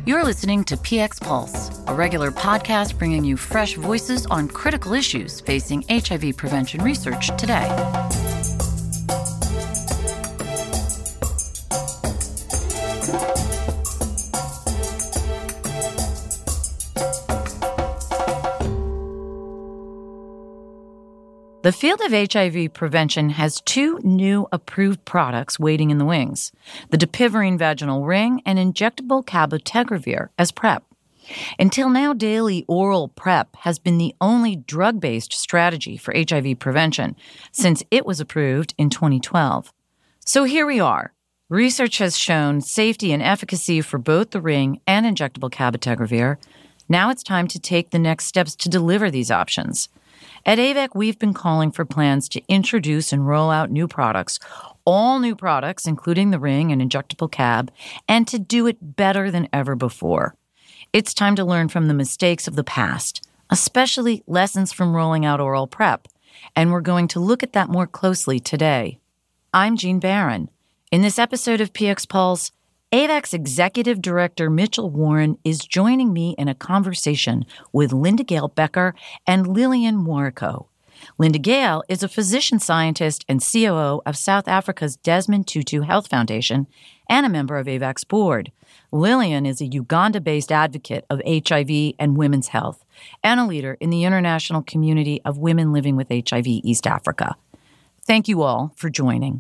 You're listening to PX Pulse, a regular podcast bringing you fresh voices on critical issues facing HIV prevention research today. The field of HIV prevention has two new approved products waiting in the wings, the dapivirine vaginal ring and injectable cabotegravir as PrEP. Until now, daily oral PrEP has been the only drug-based strategy for HIV prevention since it was approved in 2012. So here we are. Research has shown safety and efficacy for both the ring and injectable cabotegravir. Now it's time to take the next steps to deliver these options. At AVEC, we've been calling for plans to introduce and roll out new products, all new products, including the ring and injectable cab, and to do it better than ever before. It's time to learn from the mistakes of the past, especially lessons from rolling out oral PrEP, and we're going to look at that more closely today. I'm Jean Barron. In this episode of PX Pulse, AVEC's Executive Director Mitchell Warren is joining me in a conversation with Linda Gale Becker and Lillian Mwureko. Linda Gale is a physician scientist and COO of South Africa's Desmond Tutu Health Foundation and a member of AVEC's board. Lillian is a Uganda-based advocate of HIV and women's health and a leader in the international community of women living with HIV East Africa. Thank you all for joining.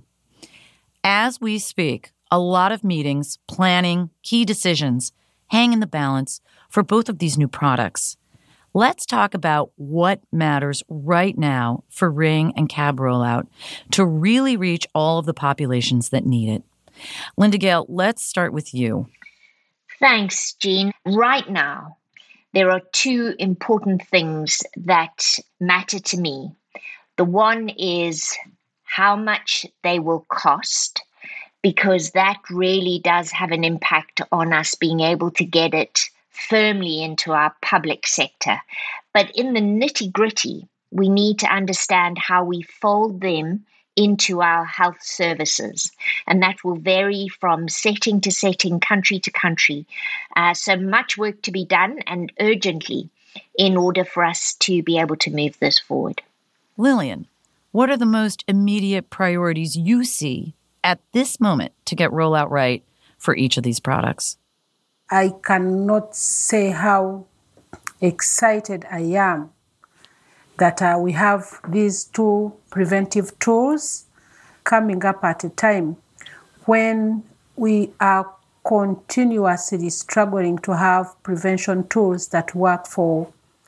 As we speak, a lot of meetings, planning, key decisions hang in the balance for both of these new products. Let's talk about what matters right now for ring and cab rollout to really reach all of the populations that need it. Linda Gale, let's start with you. Thanks, Jean. Right now, there are two important things that matter to me. The one is how much they will cost, because that really does have an impact on us being able to get it firmly into our public sector. But in the nitty-gritty, we need to understand how we fold them into our health services. And that will vary from setting to setting, country to country. So much work to be done, and urgently, in order for us to be able to move this forward. Lillian, what are the most immediate priorities you see at this moment to get rollout right for each of these products? I cannot say how excited I am that we have these two preventive tools coming up at a time when we are continuously struggling to have prevention tools that work for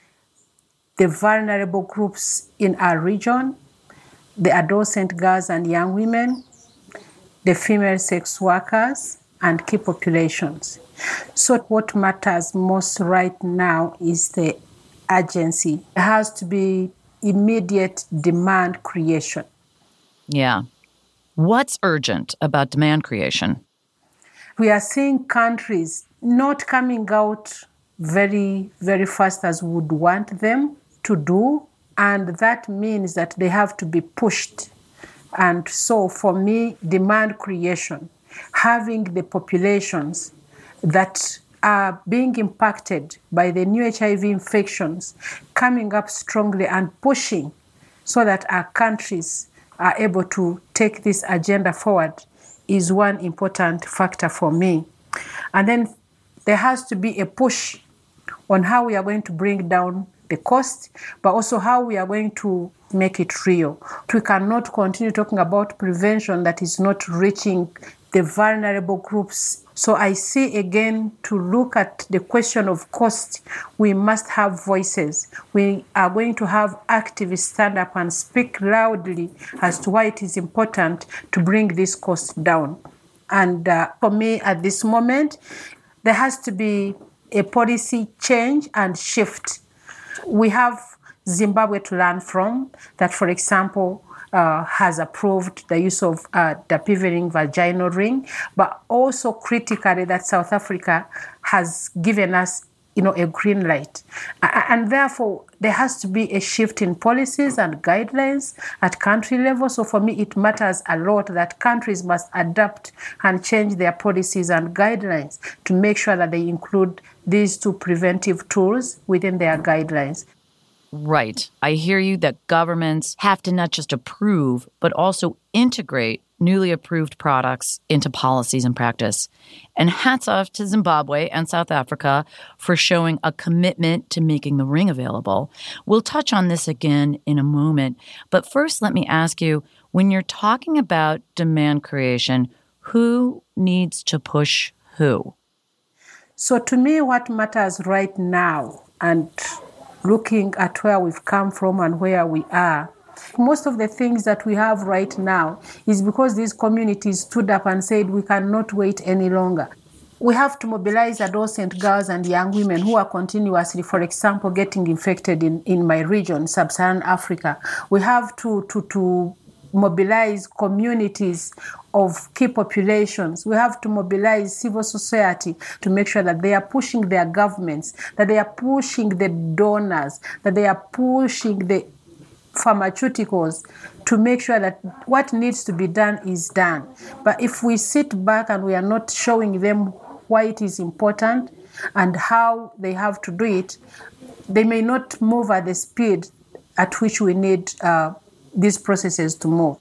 the vulnerable groups in our region, the adolescent girls and young women, the female sex workers, and key populations. So what matters most right now is the urgency. There has to be immediate demand creation. Yeah. What's urgent about demand creation? We are seeing countries not coming out very, very fast as we would want them to do, and that means that they have to be pushed. And so for me, demand creation, having the populations that are being impacted by the new HIV infections coming up strongly and pushing so that our countries are able to take this agenda forward is one important factor for me. And then there has to be a push on how we are going to bring down the cost, but also how we are going to make it real. We cannot continue talking about prevention that is not reaching the vulnerable groups. So I see again, to look at the question of cost, we must have voices. We are going to have activists stand up and speak loudly as to why it is important to bring this cost down. And for me at this moment, there has to be a policy change and shift. We have Zimbabwe to learn from, that, for example, has approved the use of dapivirine vaginal ring, but also critically that South Africa has given us a green light. And therefore, there has to be a shift in policies and guidelines at country level. So for me, it matters a lot that countries must adapt and change their policies and guidelines to make sure that they include these two preventive tools within their guidelines. Right. I hear you that governments have to not just approve, but also integrate newly approved products into policies and practice. And hats off to Zimbabwe and South Africa for showing a commitment to making the ring available. We'll touch on this again in a moment. But first, let me ask you, when you're talking about demand creation, who needs to push who? So to me, what matters right now, and looking at where we've come from and where we are, most of the things that we have right now is because these communities stood up and said we cannot wait any longer. We have to mobilize adolescent girls and young women who are continuously, for example, getting infected in my region, Sub-Saharan Africa. We have to mobilize communities of key populations. We have to mobilize civil society to make sure that they are pushing their governments, that they are pushing the donors, that they are pushing the pharmaceuticals to make sure that what needs to be done is done. But if we sit back and we are not showing them why it is important and how they have to do it, they may not move at the speed at which we need these processes to move.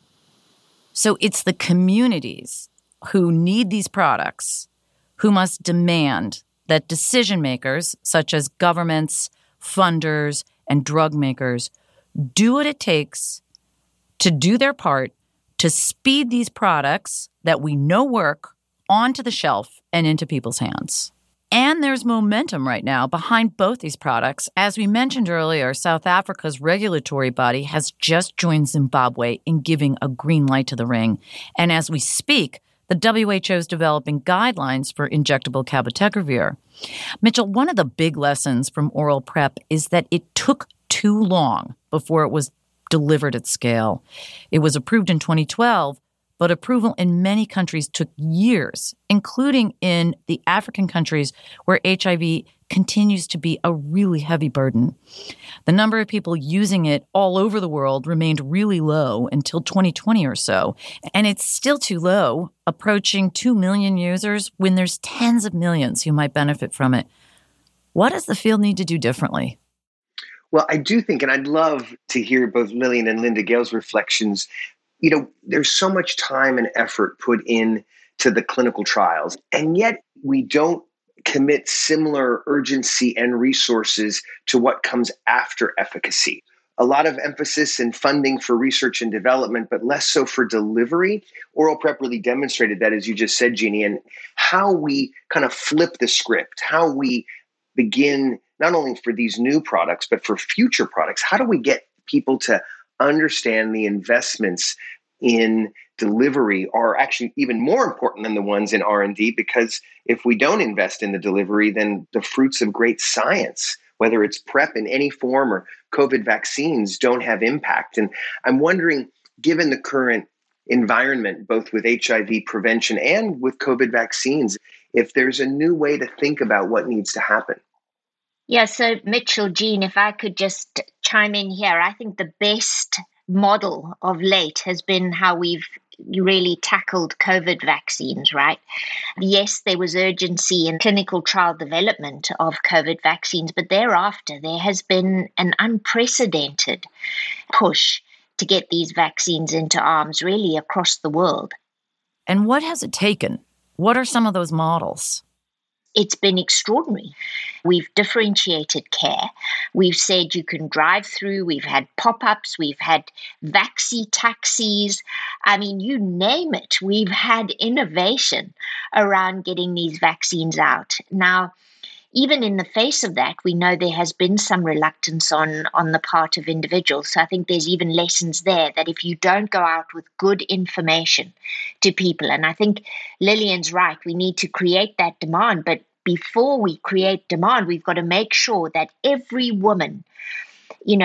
So it's the communities who need these products who must demand that decision makers, such as governments, funders, and drug makers, do what it takes to do their part to speed these products that we know work onto the shelf and into people's hands. And there's momentum right now behind both these products. As we mentioned earlier, South Africa's regulatory body has just joined Zimbabwe in giving a green light to the ring. And as we speak, the WHO is developing guidelines for injectable cabotegravir. Mitchell, one of the big lessons from oral PrEP is that it took too long before it was delivered at scale. It was approved in 2012, but approval in many countries took years, including in the African countries where HIV continues to be a really heavy burden. The number of people using it all over the world remained really low until 2020 or so, and it's still too low, approaching 2 million users when there's tens of millions who might benefit from it. What does the field need to do differently? Well, I do think, and I'd love to hear both Lillian and Linda Gale's reflections. There's so much time and effort put into the clinical trials, and yet we don't commit similar urgency and resources to what comes after efficacy. A lot of emphasis and funding for research and development, but less so for delivery. Oral PrEP really demonstrated that, as you just said, Jeannie, and how we kind of flip the script, how we begin not only for these new products, but for future products. How do we get people to understand the investments in delivery are actually even more important than the ones in R&D, because if we don't invest in the delivery, then the fruits of great science, whether it's PrEP in any form or COVID vaccines, don't have impact. And I'm wondering, given the current environment, both with HIV prevention and with COVID vaccines, if there's a new way to think about what needs to happen. Yeah, so Mitchell, Jean, if I could just chime in here, I think the best model of late has been how we've really tackled COVID vaccines, right? Yes, there was urgency in clinical trial development of COVID vaccines, but thereafter there has been an unprecedented push to get these vaccines into arms really across the world. And what has it taken? What are some of those models? It's been extraordinary. We've differentiated care. We've said you can drive through. We've had pop-ups. We've had vaccine taxis. I mean, you name it. We've had innovation around getting these vaccines out. Now, even in the face of that, we know there has been some reluctance on the part of individuals. So I think there's even lessons there that if you don't go out with good information to people, and I think Lillian's right, we need to create that demand. But before we create demand, we've got to make sure that every woman,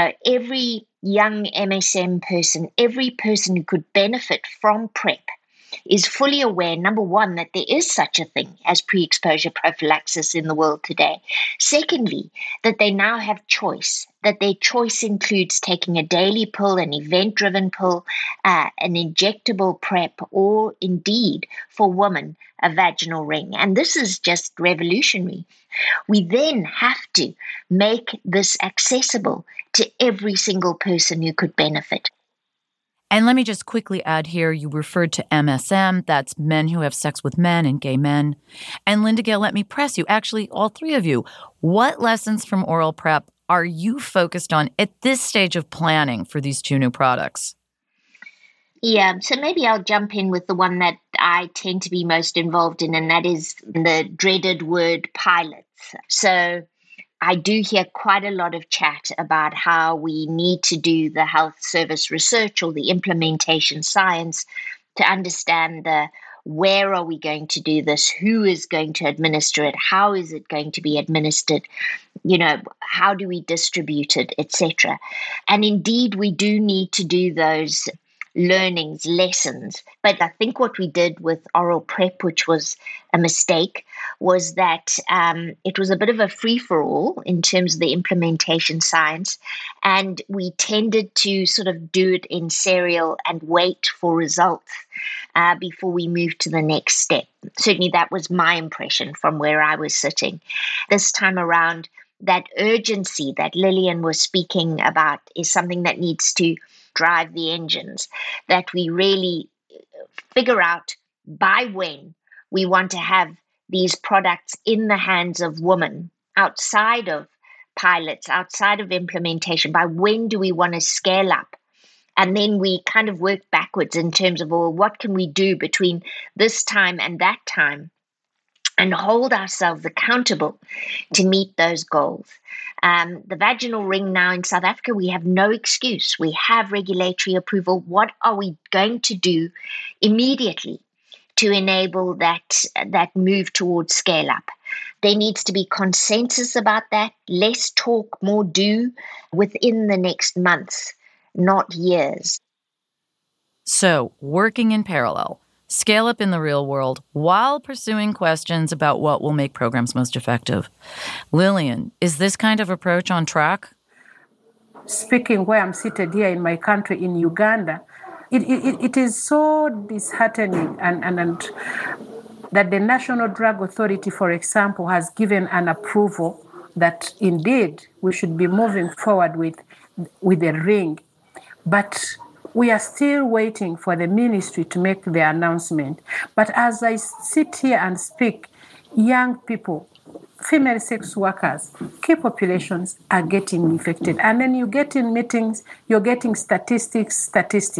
every young MSM person, every person who could benefit from PrEP is fully aware, number one, that there is such a thing as pre-exposure prophylaxis in the world today. Secondly, that they now have choice, that their choice includes taking a daily pill, an event-driven pill, an injectable PrEP, or indeed, for women, a vaginal ring. And this is just revolutionary. We then have to make this accessible to every single person who could benefit. And let me just quickly add here, you referred to MSM, that's men who have sex with men and gay men. And Linda Gale, let me press you, actually all three of you, what lessons from oral PrEP are you focused on at this stage of planning for these two new products? Yeah, so maybe I'll jump in with the one that I tend to be most involved in, and that is the dreaded word pilots. So I do hear quite a lot of chat about how we need to do the health service research or the implementation science to understand where are we going to do this, who is going to administer it, how is it going to be administered, how do we distribute it, etc. And indeed, we do need to do those learnings, lessons. But I think what we did with oral PrEP, which was a mistake, was that it was a bit of a free-for-all in terms of the implementation science, and we tended to sort of do it in serial and wait for results before we moved to the next step. Certainly that was my impression from where I was sitting. This time around, that urgency that Lillian was speaking about is something that needs to drive the engines, that we really figure out by when we want to have these products in the hands of women outside of pilots, outside of implementation. By when do we want to scale up? And then we kind of work backwards in terms of, well, what can we do between this time and that time, and hold ourselves accountable to meet those goals. The vaginal ring now in South Africa, we have no excuse. We have regulatory approval. What are we going to do immediately to enable that move towards scale up? There needs to be consensus about that. Less talk, more do within the next months, not years. So, working in parallel, scale up in the real world while pursuing questions about what will make programs most effective. Lillian, is this kind of approach on track? Speaking where I'm seated here in my country, in Uganda, it is so disheartening and that the National Drug Authority, for example, has given an approval that indeed we should be moving forward with a ring. But we are still waiting for the ministry to make the announcement. But as I sit here and speak, young people, female sex workers, key populations are getting infected. And then you get in meetings, you're getting statistics.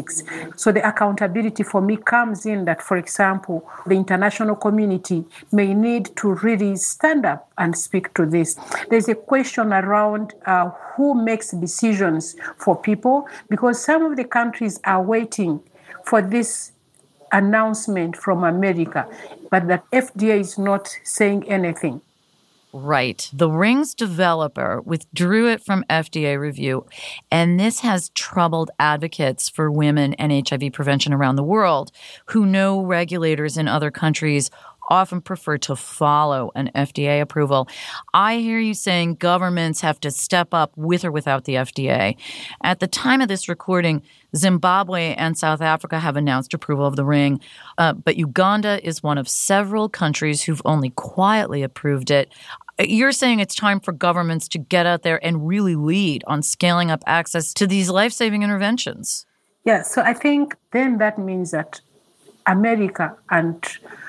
So the accountability for me comes in that, for example, the international community may need to really stand up and speak to this. There's a question around who makes decisions for people, because some of the countries are waiting for this announcement from America, but the FDA is not saying anything. Right. The ring's developer withdrew it from FDA review, and this has troubled advocates for women and HIV prevention around the world who know regulators in other countries often prefer to follow an FDA approval. I hear you saying governments have to step up with or without the FDA. At the time of this recording, Zimbabwe and South Africa have announced approval of the ring, but Uganda is one of several countries who've only quietly approved it. You're saying it's time for governments to get out there and really lead on scaling up access to these life-saving interventions. Yeah, so I think then that means that America and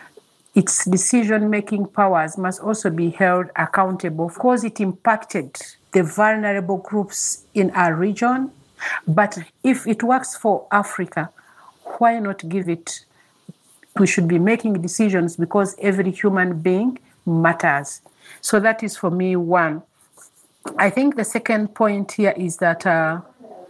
its decision-making powers must also be held accountable. Of course, it impacted the vulnerable groups in our region, but if it works for Africa, why not give it? We should be making decisions because every human being matters. So that is, for me, one. I think the second point here is that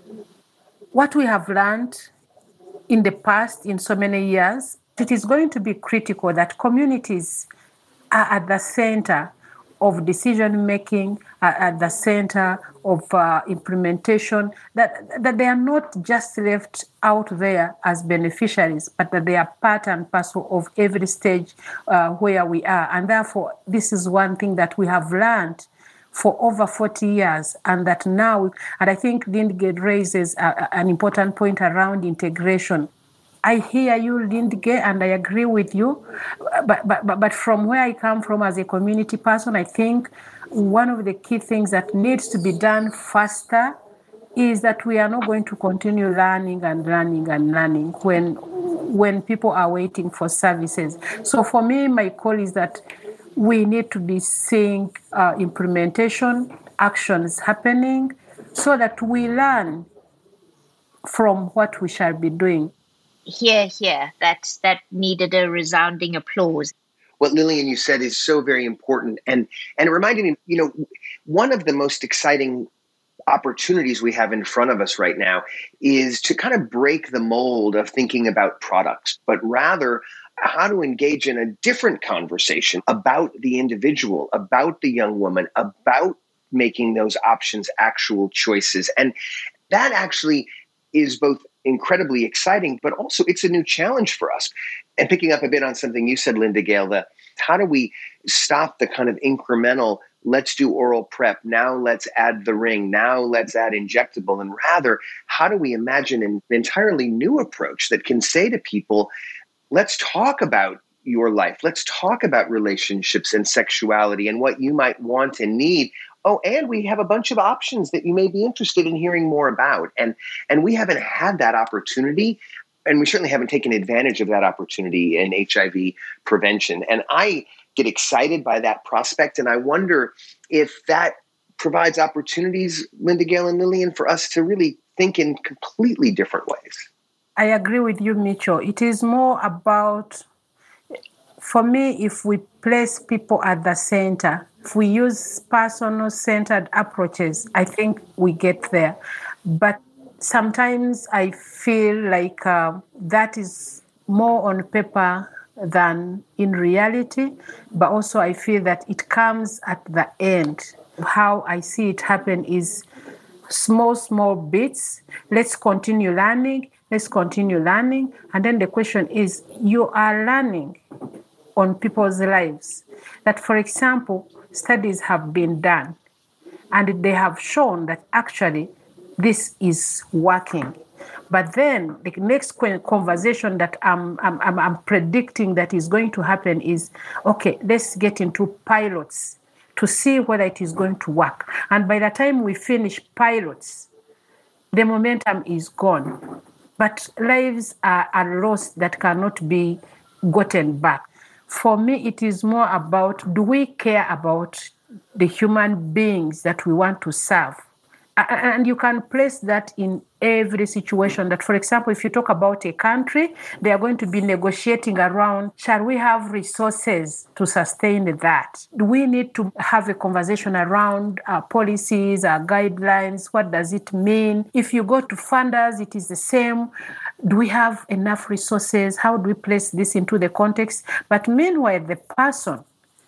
what we have learned in the past, in so many years, it is going to be critical that communities are at the center of decision making, at the center of implementation, that they are not just left out there as beneficiaries, but that they are part and parcel of every stage where we are. And therefore, this is one thing that we have learned for over 40 years, and that now, and I think Lindige raises an important point around integration. I hear you, Lindige, and I agree with you. But from where I come from as a community person, I think one of the key things that needs to be done faster is that we are not going to continue learning when people are waiting for services. So for me, my call is that we need to be seeing implementation, actions happening, so that we learn from what we shall be doing. Here. That needed a resounding applause. What Lillian, you said is so very important. And it reminded me, one of the most exciting opportunities we have in front of us right now is to kind of break the mold of thinking about products, but rather how to engage in a different conversation about the individual, about the young woman, about making those options actual choices. And that actually is both incredibly exciting, but also it's a new challenge for us. And picking up a bit on something you said, Linda-Gail, how do we stop the kind of incremental, let's do oral prep, now let's add the ring, now let's add injectable, and rather, how do we imagine an entirely new approach that can say to people, let's talk about your life, let's talk about relationships and sexuality and what you might want and need. Oh, and we have a bunch of options that you may be interested in hearing more about. And we haven't had that opportunity, and we certainly haven't taken advantage of that opportunity in HIV prevention. And I get excited by that prospect, and I wonder if that provides opportunities, Linda-Gail and Lillian, for us to really think in completely different ways. I agree with you, Mitchell. It is more about, for me, if we place people at the center, if we use personal-centered approaches, I think we get there. But sometimes I feel like that is more on paper than in reality, but also I feel that it comes at the end. How I see it happen is small bits. Let's continue learning. And then the question is, you are learning on people's lives. That, for example, studies have been done, and they have shown that actually this is working. But then the next conversation that I'm predicting that is going to happen is, okay, let's get into pilots to see whether it is going to work. And by the time we finish pilots, the momentum is gone. But lives are lost that cannot be gotten back. For me, it is more about, do we care about the human beings that we want to serve? And you can place that in every situation. That, for example, if you talk about a country, they are going to be negotiating around, shall we have resources to sustain that? Do we need to have a conversation around our policies, our guidelines? What does it mean? If you go to funders, it is the same. Do we have enough resources? How do we place this into the context? But meanwhile, the person,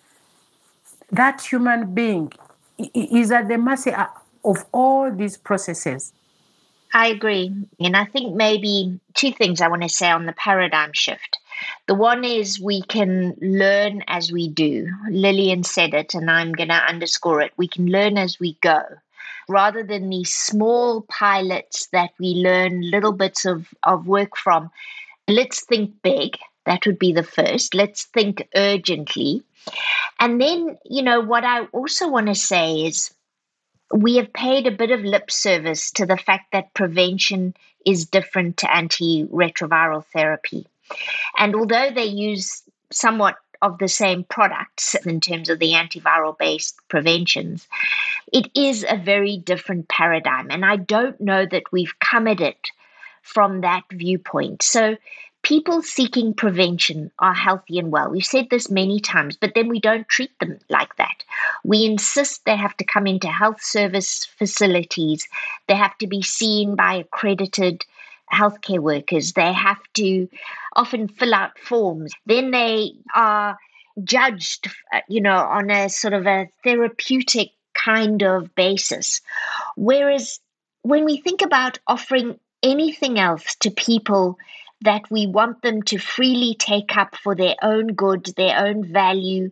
that human being, is at the mercy of all these processes. I agree. And I think maybe two things I want to say on the paradigm shift. The one is we can learn as we do. Lillian said it, and I'm going to underscore it. We can learn as we go. Rather than these small pilots that we learn little bits of work from, let's think big. That would be the first. Let's think urgently. And then, what I also want to say is, we have paid a bit of lip service to the fact that prevention is different to antiretroviral therapy. And although they use somewhat of the same products in terms of the antiviral-based preventions, it is a very different paradigm. And I don't know that we've come at it from that viewpoint. So people seeking prevention are healthy and well. We've said this many times, but then we don't treat them like that. We insist they have to come into health service facilities. They have to be seen by accredited healthcare workers. They have to often fill out forms. Then they are judged, on a sort of a therapeutic kind of basis. Whereas when we think about offering anything else to people that we want them to freely take up for their own good, their own value,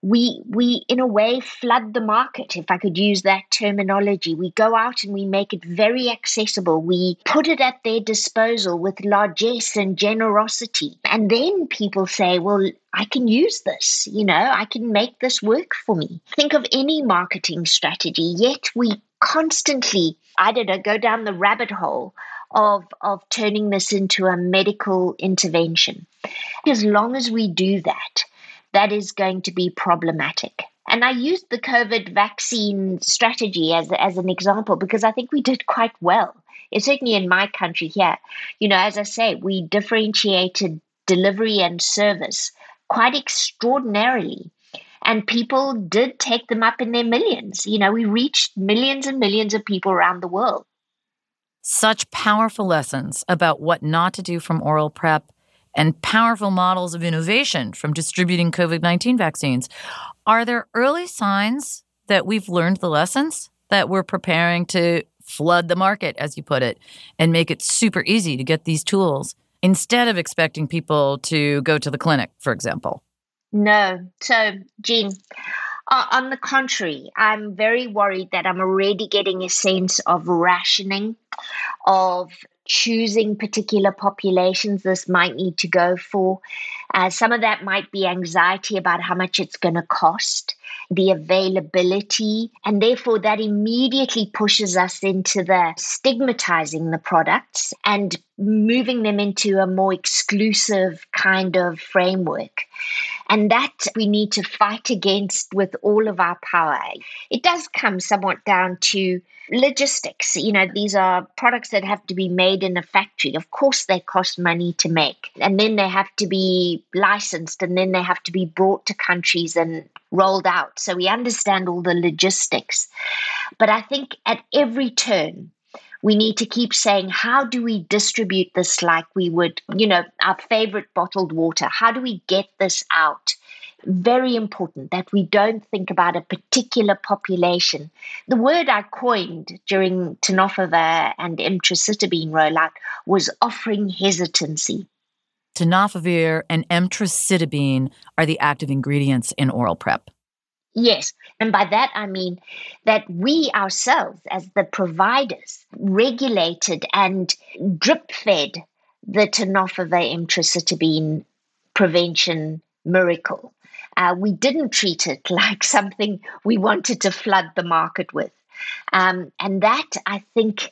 we in a way flood the market, if I could use that terminology. We go out and we make it very accessible. We put it at their disposal with largesse and generosity. And then people say, well, I can use this, I can make this work for me. Think of any marketing strategy, yet we constantly, go down the rabbit hole of turning this into a medical intervention. As long as we do that, that is going to be problematic. And I used the COVID vaccine strategy as an example because I think we did quite well. Certainly in my country here, as I say, we differentiated delivery and service quite extraordinarily. And people did take them up in their millions. We reached millions and millions of people around the world. Such powerful lessons about what not to do from oral PrEP and powerful models of innovation from distributing COVID-19 vaccines. Are there early signs that we've learned the lessons, that we're preparing to flood the market, as you put it, and make it super easy to get these tools instead of expecting people to go to the clinic, for example? No. So, Jean, on the contrary, I'm very worried that I'm already getting a sense of rationing, of choosing particular populations this might need to go for. Some of that might be anxiety about how much it's going to cost, the availability, and therefore that immediately pushes us into the stigmatizing the products and moving them into a more exclusive kind of framework. And that we need to fight against with all of our power. It does come somewhat down to logistics. These are products that have to be made in a factory. Of course, they cost money to make. And then they have to be licensed, and then they have to be brought to countries and rolled out. So we understand all the logistics. But I think at every turn, we need to keep saying, how do we distribute this like we would, our favorite bottled water? How do we get this out? Very important that we don't think about a particular population. The word I coined during tenofovir and emtricitabine rollout was offering hesitancy. Tenofovir and emtricitabine are the active ingredients in oral PrEP. Yes. And by that, I mean that we ourselves, as the providers, regulated and drip-fed the tenofovir emtricitabine prevention miracle. We didn't treat it like something we wanted to flood the market with. And that, I think,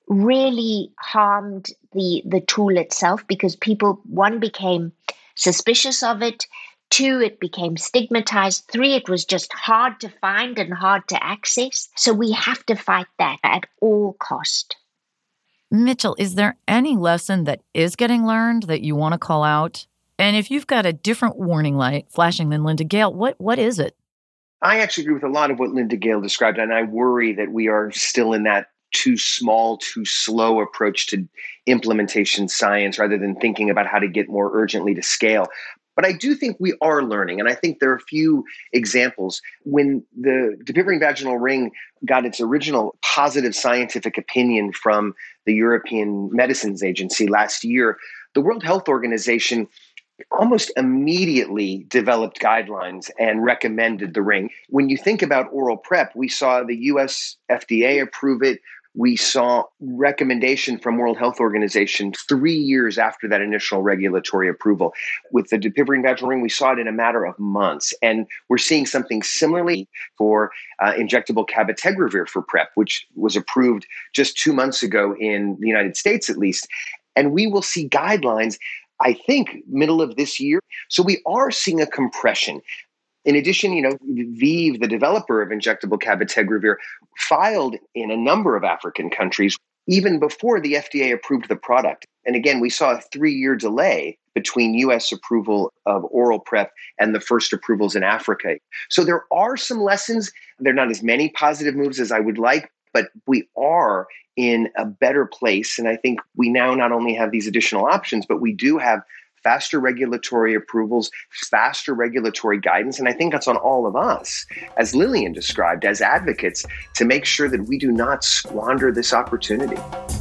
really harmed the tool itself because people, one, became suspicious of it. 2, it became stigmatized. 3, it was just hard to find and hard to access. So we have to fight that at all cost. Mitchell, is there any lesson that is getting learned that you want to call out? And if you've got a different warning light flashing than Linda Gale, what is it? I actually agree with a lot of what Linda Gale described, and I worry that we are still in that too small, too slow approach to implementation science rather than thinking about how to get more urgently to scale. But I do think we are learning, and I think there are a few examples. When the Depivirine vaginal ring got its original positive scientific opinion from the European Medicines Agency last year, the World Health Organization almost immediately developed guidelines and recommended the ring. When you think about oral PrEP, we saw the US FDA approve it. We saw recommendation from World Health Organization 3 years after that initial regulatory approval. With the Depivirine vaginal ring, we saw it in a matter of months. And we're seeing something similarly for injectable cabotegravir for PrEP, which was approved just 2 months ago in the United States, at least. And we will see guidelines, I think, middle of this year. So we are seeing a compression. In addition, ViiV, the developer of injectable cabotegravir, filed in a number of African countries even before the FDA approved the product. And again, we saw a 3-year delay between U.S. approval of oral PrEP and the first approvals in Africa. So there are some lessons. They're not as many positive moves as I would like, but we are in a better place. And I think we now not only have these additional options, but we do have faster regulatory approvals, faster regulatory guidance. And I think that's on all of us, as Lillian described, as advocates, to make sure that we do not squander this opportunity.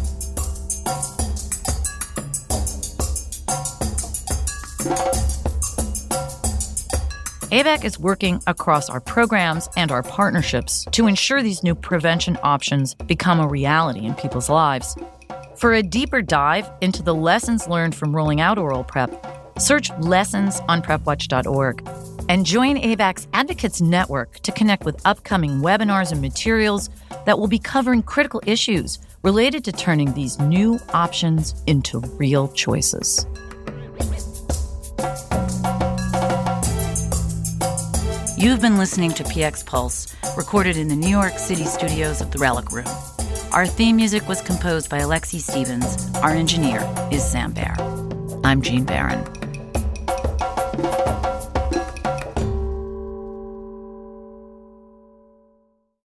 ABAC is working across our programs and our partnerships to ensure these new prevention options become a reality in people's lives. For a deeper dive into the lessons learned from rolling out oral PrEP, search lessons on PrEPWatch.org and join ABAC's Advocates Network to connect with upcoming webinars and materials that will be covering critical issues related to turning these new options into real choices. You've been listening to PX Pulse, recorded in the New York City studios of the Relic Room. Our theme music was composed by Alexi Stevens. Our engineer is Sam Baer. I'm Jean Barron.